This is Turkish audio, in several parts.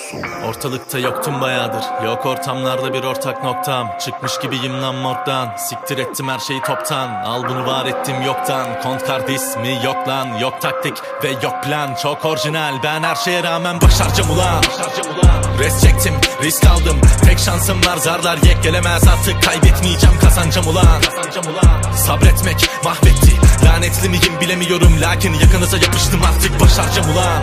Ortalıkta yoktum bayağıdır, yok ortamlarda bir ortak noktam. Çıkmış gibiyim lan morgdan, siktir ettim her şeyi toptan. Al bunu var ettim yoktan, kont kart ismi yok lan. Yok taktik ve yok plan, çok orijinal. Ben her şeye rağmen başaracağım ulan. Res çektim, risk aldım, tek şansım var, zarlar yek gelemez artık. Kaybetmeyeceğim, kazanacağım ulan. Sabretmek mahvetti, lanetli miyim bilemiyorum, lakin yakınıza yapıştım artık. Başaracağım ulan.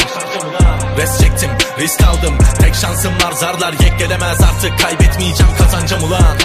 Res çektim, risk aldım, tek şansım var, zarlar yek gelemez artık. Kaybetmeyeceğim, kazanacağım ulan.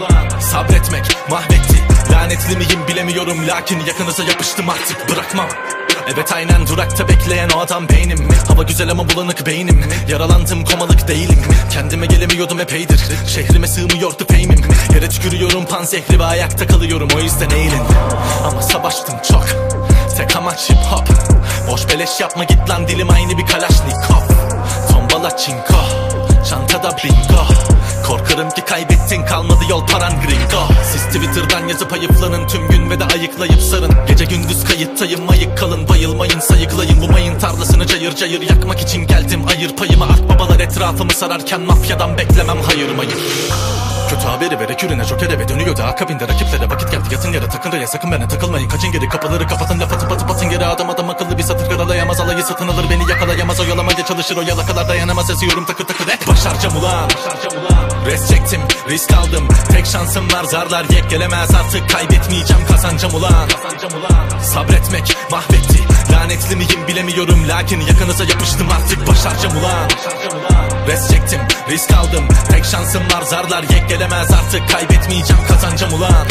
Sabretmek mahvetti, lanetli miyim bilemiyorum, lakin yakınıza yapıştım artık. Bırakmam. Evet aynen durakta bekleyen o adam beynim. Hava güzel ama bulanık beynim. Yaralandım komalık değilim. Kendime gelemiyordum epeydir. Şehrime sığmıyordu fame'im. Yere tükürüyorum panzehri ve ayakta kalıyorum, o yüzden eğilin. Ama savaştım çok, tek amaç hip hop. Boş beleş yapma git lan, dilim aynı bir kalaşnikov. Tombala çinko, çantada bingo. Korkarım ki kaybettin, kalmadı yol paran gringo. Siz Twitter'dan yazıp ayıflanın tüm gün ve de ayıklayıp sarın. Gece gündüz kayıttayım, ayık kalın, bayılmayın, sayıklayın. Bu mayın tarlasını cayır cayır yakmak için geldim. Ayır payımı, akbabalar etrafımı sararken mafyadan beklemem hayır mayır. Kötü haberi vere kürüne joker eve dönüyordu. Akabinde rakiplere vakit geldi, yatın yere takın raya, sakın bana takılmayın. Kaçın geri, kapıları kapatın, laf atıp atıp atın geri. Adam akıllı bir satır karalayamaz, alayı satın alır, beni yakalayamaz. Oyalamaya çalışır, o yalakalar dayanamaz, esiyorum takır takır hep. Başaracağım ulan. Res çektim, risk aldım, tek şansım var, zarlar yek gelemez artık. Kaybetmeyeceğim, kazanacağım ulan. Sabretmek mahvetti, lanetli miyim bilemiyorum, lakin yakınıza yapıştım artık. Başaracağım ulan. Res çektim, risk aldım, tek şansım var, zarlar yek gelemez artık. Kaybetmeyeceğim, kazanacağım ulan.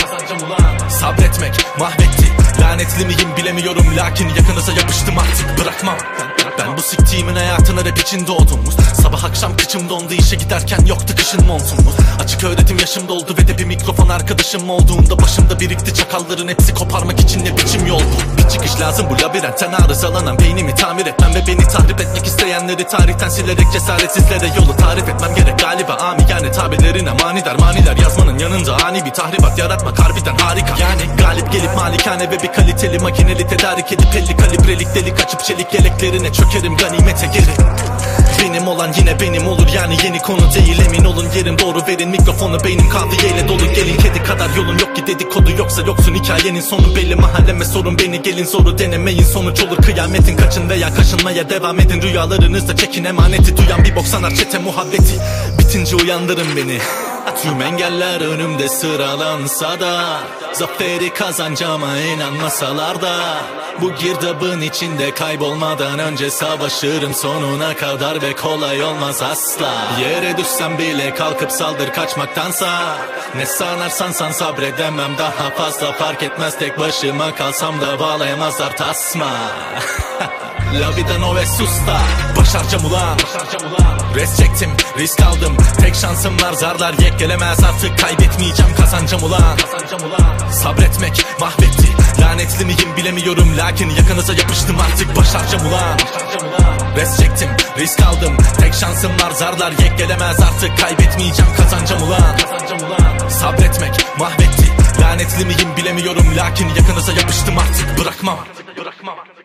Sabretmek mahvetti, lanetli miyim bilemiyorum, lakin yakınıza yapıştım artık. Bırakmam. Ben bu siktiğimin hayatına rap için doğdum. Sabah akşam kıçım dondu, işe giderken yoktu kışın montum. Açık öğretim yaşım doldu ve de bir mikrofon arkadaşım olduğunda başımda birikti çakalların hepsi, koparmak için ne biçim yol bu. Bir çıkış lazım bu labirentten, arızalanan beynimi tamir etmem ve beni tahrip etmek isteyenleri tarihten silerek cesaretsizlere yolu tarif etmem gerek galiba. Yani tabirlerine maniler yazmanın yanında ani bir tahribat yaratmak harbiden harika. Yani galip gelip malikane ve bir kaliteli makineli tedarik edip 50 kalibrelik delik açıp çelik yeleklerine çökerim ganimete geri. Benim olan yine benim olur, yani yeni konu değil, emin olun yerim doğru, verin mikrofonu, beynim kahveyle dolu. Gelin kedi kadar yolun yok ki, dedikodu yoksa yoksun, hikayenin sonu belli. Mahalleme sorun beni, gelin soru denemeyin, sonuç olur kıyametin. Kaçın veya kaşınmaya devam edin, rüyalarınızda çekin emaneti. Duyan bir bok sanar çete muhabbeti, bitince uyandırın beni. Tüm engeller önümde sıralansa da zaferi kazanacağıma inanmasalar da bu girdabın içinde kaybolmadan önce savaşırım sonuna kadar ve kolay olmaz asla. Yere düşsem bile kalkıp saldır kaçmaktansa, ne sanarsan san sabredemem daha fazla, fark etmez tek başıma kalsam da bağlayamazlar tasma. La vida no es susta, başaracağım ulan. Res çektim, risk aldım, tek şansım var, zarlar yek gelemez artık. Kaybetmeyeceğim, kazanacağım ulan. Sabretmek mahvetti, lanetli miyim bilemiyorum, lakin yakınıza yapıştım artık. Başaracağım ulan. Res çektim, risk aldım, tek şansım var, zarlar yek gelemez artık. Kaybetmeyeceğim, kazanacağım ulan. Sabretmek mahvetti, lanetli miyim bilemiyorum, lakin yakınıza yapıştım artık. Bırakmam.